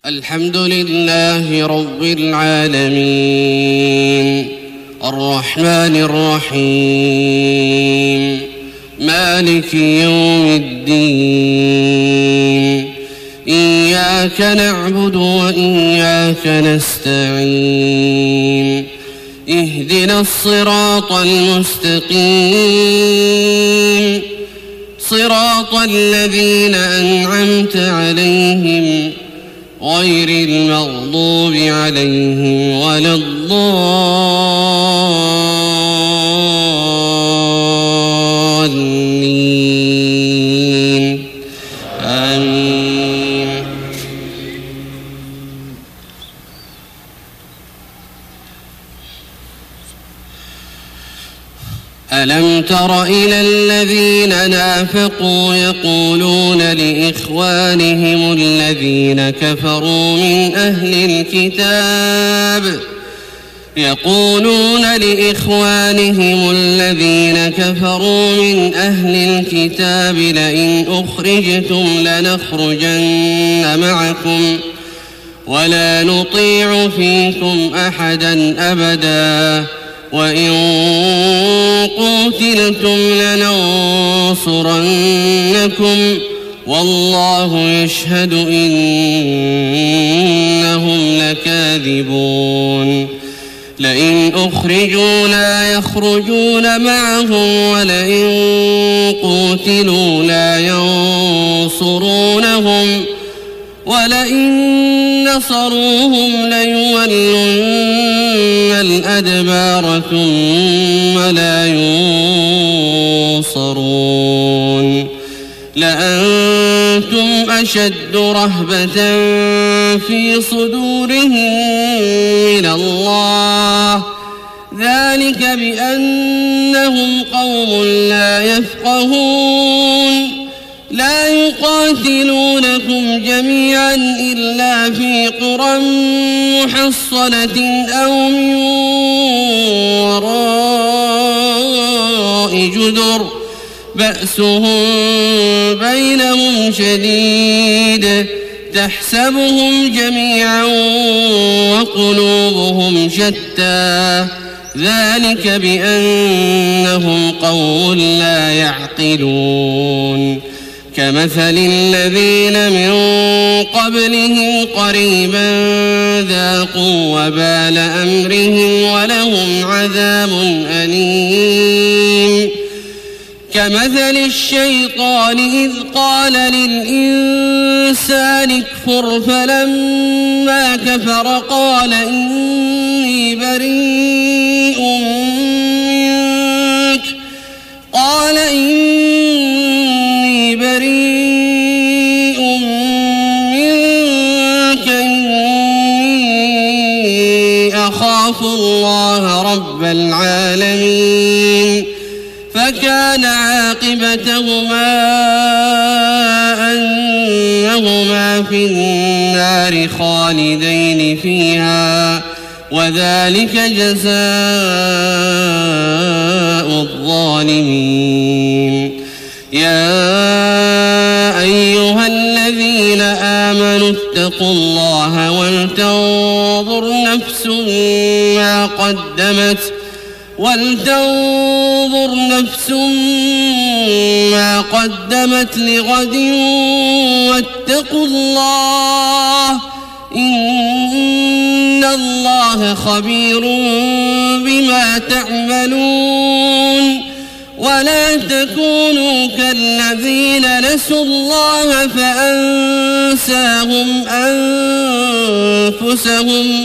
الحمد لله رب العالمين الرحمن الرحيم مالك يوم الدين إياك نعبد وإياك نستعين اهدنا الصراط المستقيم صراط الذين أنعمت عليهم غير المغضوب عليهم ولا الضالين آمين. ألم تر إلى الذين نافقوا يقولون لإخوانهم الذين كفروا من أهل الكتاب لئن أخرجتم لنخرجن معكم ولا نطيع فيكم أحدا أبدا وإن قتلتم لننصرنكم والله يشهد إنهم لكاذبون. لئن أخرجوا لا يخرجون معهم ولئن قتلوا لا ينصرونهم ولئن نصروهم ليولن الأدبار ثم لا ينصرون. لأنتم أشد رهبة في صدورهم من الله ذلك بأنهم قوم لا يفقهون. لا يقاتلونكم جميعا إلا في قرى محصنة أو من وراء جدر بأسهم بينهم شديد تحسبهم جميعا وقلوبهم شتى ذلك بأنهم قوم لا يعقلون. كمثل الذين من قبلهم قريبا ذاقوا وبال أمرهم ولهم عذاب أليم. كمثل الشيطان إذ قال للإنسان اكفر فلما كفر قال إني بريء منك إني أخاف الله رب العالمين. فكان عاقبتهما أنهما في النار خالدين فيها وذلك جزاء الظالمين. يا أيها الذين آمنوا اتقوا الله ولتنظر نفس ما قدمت لغد واتقوا الله إن الله خبير بما تعملون. ولا تكونوا كالذين نسوا الله فأنساهم أنفسهم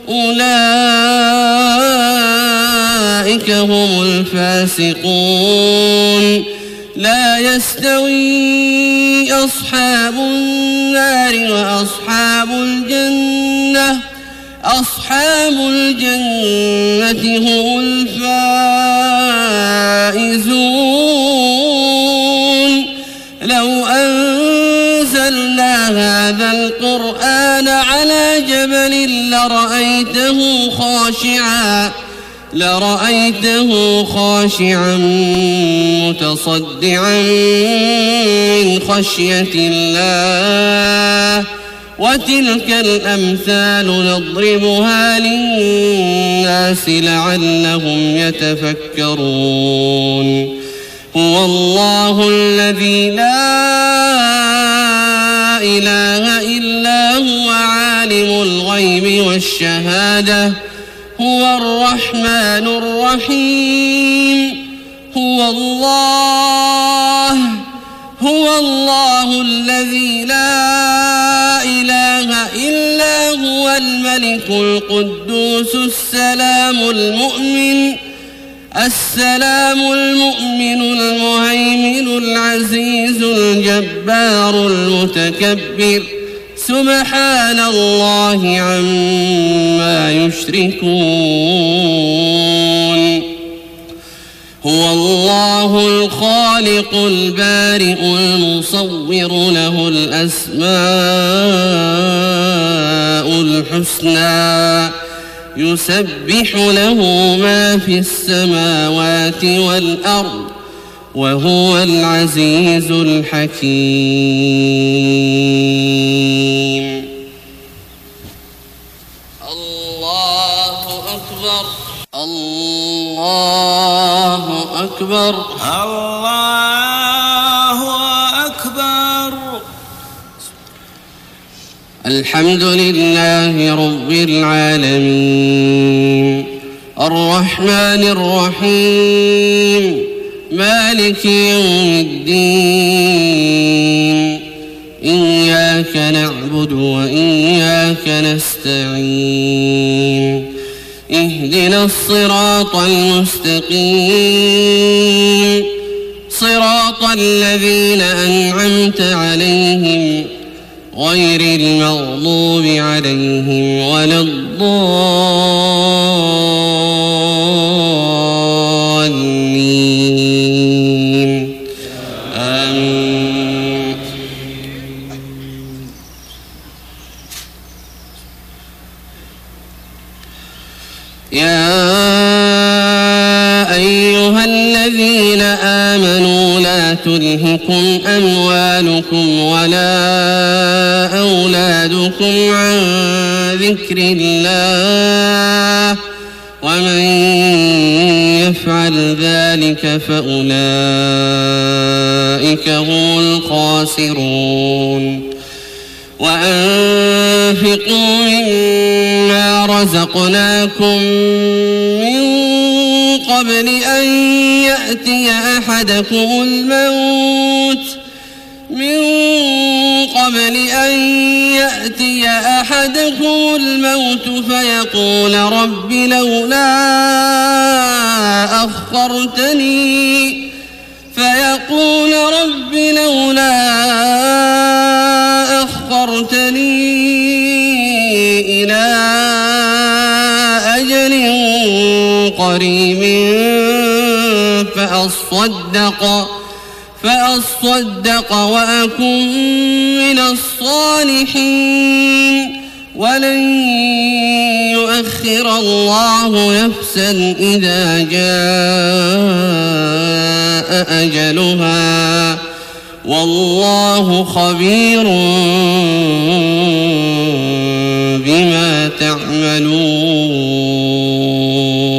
أولئك هم الفاسقون. لا يستوي أصحاب النار وأصحاب الجنة هم الفائزون. لو أنزلنا هذا القرآن على جبل لرأيته خاشعا متصدعا من خشية الله وتلك الأمثال نضربها للناس لعلهم يتفكرون هو الله الذي لا إله إلا هو عالم الغيب والشهادة هو الرحمن الرحيم هو الله الذي لا إله إلا هو الملك القدوس السلام المؤمن المهيمن العزيز الجبار المتكبر سبحان الله عما يشركون هو الله الخالق البارئ المصور له الأسماء الحسنى يسبح له ما في السماوات والأرض وهو العزيز الحكيم الله أكبر الله أكبر الله أكبر الحمد لله رب العالمين الرحمن الرحيم مالك يوم الدين إياك نعبد وإياك نستعين اهدنا الصراط المستقيم صراط الذين أنعمت عليهم غير المغضوب عليهم ولا الضالين آمين يا أيها الذين آمنوا لا تلهكم أموالكم ولا أولادكم عن ذكر الله ومن يفعل ذلك فأولئك هم الخاسرون وأنفقوا مما رزقناكم من قبل أن يأتي أحدكم الموت فيقول رب لولا أخرتني إلى أجل قريب فأصدق وأكن من الصالحين ولن يؤخر الله نفسا إذا جاء أجلها والله خبير بما تعملون